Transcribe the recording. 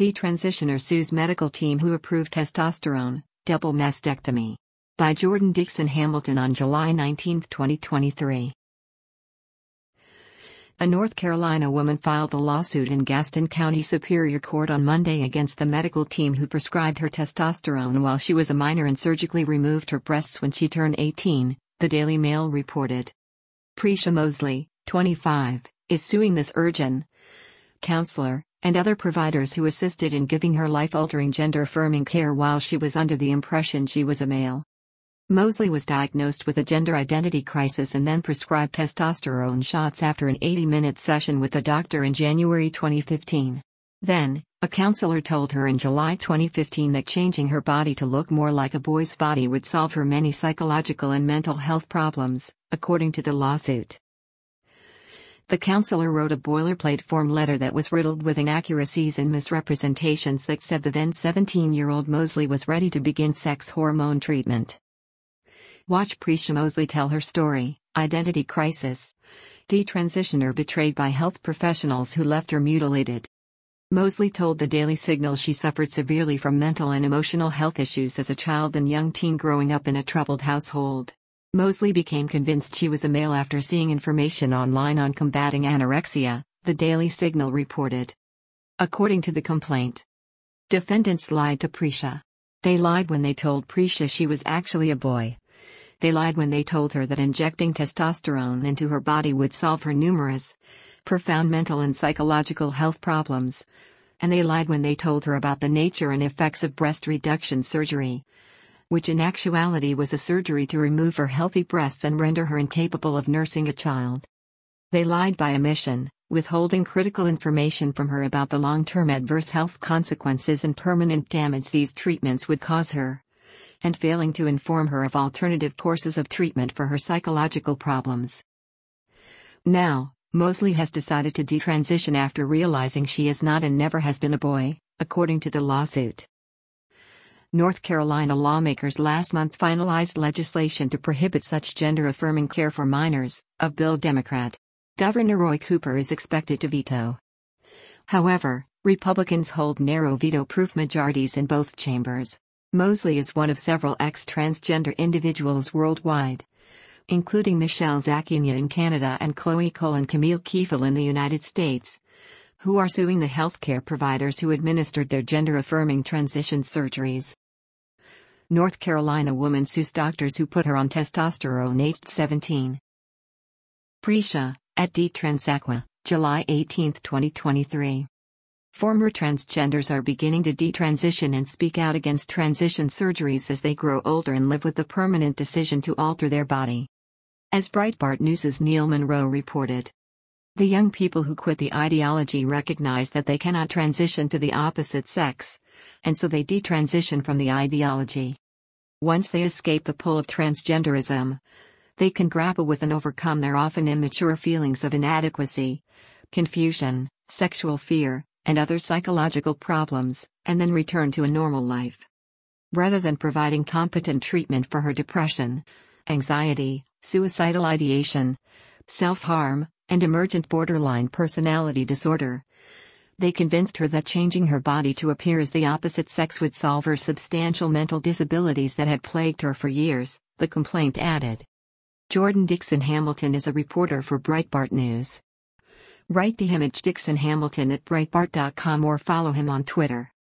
Detransitioner sues medical team who approved testosterone, double mastectomy. By Jordan Dixon Hamilton on July 19, 2023. A North Carolina woman filed a lawsuit in Gaston County Superior Court on Monday against the medical team who prescribed her testosterone while she was a minor and surgically removed her breasts when she turned 18, the Daily Mail reported. Prisha Mosley, 25, is suing this surgeon, counselor, and other providers who assisted in giving her life-altering gender-affirming care while she was under the impression she was a male. Mosley was diagnosed with a gender identity crisis and then prescribed testosterone shots after an 80-minute session with a doctor in January 2015. Then, a counselor told her in July 2015 that changing her body to look more like a boy's body would solve her many psychological and mental health problems, according to the lawsuit. The counselor wrote a boilerplate form letter that was riddled with inaccuracies and misrepresentations that said the then 17-year-old Mosley was ready to begin sex hormone treatment. Watch Prisha Mosley tell her story, Identity Crisis. Detransitioner betrayed by health professionals who left her mutilated. Mosley told the Daily Signal she suffered severely from mental and emotional health issues as a child and young teen growing up in a troubled household. Mosley became convinced she was a male after seeing information online on combating anorexia, the Daily Signal reported. According to the complaint, defendants lied to Prisha. They lied when they told Prisha she was actually a boy. They lied when they told her that injecting testosterone into her body would solve her numerous, profound mental and psychological health problems. And they lied when they told her about the nature and effects of breast reduction surgery, which in actuality was a surgery to remove her healthy breasts and render her incapable of nursing a child. They lied by omission, withholding critical information from her about the long-term adverse health consequences and permanent damage these treatments would cause her, and failing to inform her of alternative courses of treatment for her psychological problems. Now, Mosley has decided to detransition after realizing she is not and never has been a boy, according to the lawsuit. North Carolina lawmakers last month finalized legislation to prohibit such gender-affirming care for minors, a bill Democrat Governor Roy Cooper is expected to veto. However, Republicans hold narrow veto-proof majorities in both chambers. Mosley is one of several ex-transgender individuals worldwide, including Michelle Zakunia in Canada and Chloe Cole and Camille Kiefel in the United States, who are suing the healthcare providers who administered their gender-affirming transition surgeries. North Carolina woman sues doctors who put her on testosterone aged 17. Prisha, at Detransaqua, July 18, 2023. Former transgenders are beginning to detransition and speak out against transition surgeries as they grow older and live with the permanent decision to alter their body. As Breitbart News' Neil Monroe reported, the young people who quit the ideology recognize that they cannot transition to the opposite sex, and so they detransition from the ideology. Once they escape the pull of transgenderism, they can grapple with and overcome their often immature feelings of inadequacy, confusion, sexual fear, and other psychological problems, and then return to a normal life. Rather than providing competent treatment for her depression, anxiety, suicidal ideation, self-harm, and emergent borderline personality disorder, they convinced her that changing her body to appear as the opposite sex would solve her substantial mental disabilities that had plagued her for years, the complaint added. Jordan Dixon Hamilton is a reporter for Breitbart News. Write to him at Dixon Hamilton at Breitbart.com or follow him on Twitter.